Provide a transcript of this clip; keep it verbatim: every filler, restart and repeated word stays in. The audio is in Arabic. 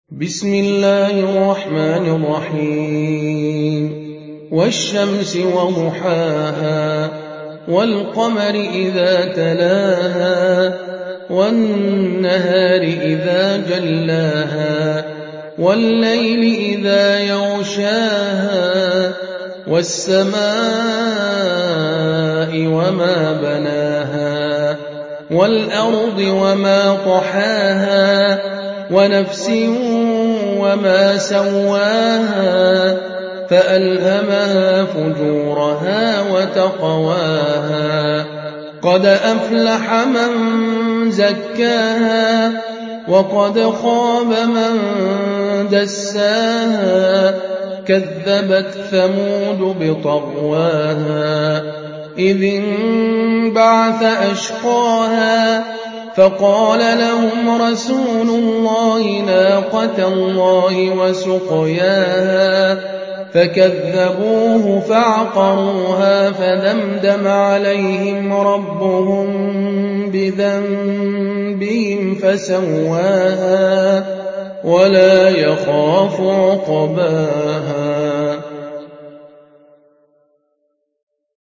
بسم الله الرحمن الرحيم والشمس وضحاها والقمر إذا تلاها والنهار إذا جلاها والليل إذا يغشاها والسماء وما بناها والأرض وما طحاها ونفس وما سواها فألهمها فجورها وتقواها قد أفلح من زكاها وقد خاب من دساها كذبت ثمود بطغواها إذ انبعث أشقاها فقال لهم رسول الله ناقة الله وسقياها فكذبوه فعقروها فدمدم عليهم ربهم بذنبهم فسواها ولا يخاف عقباها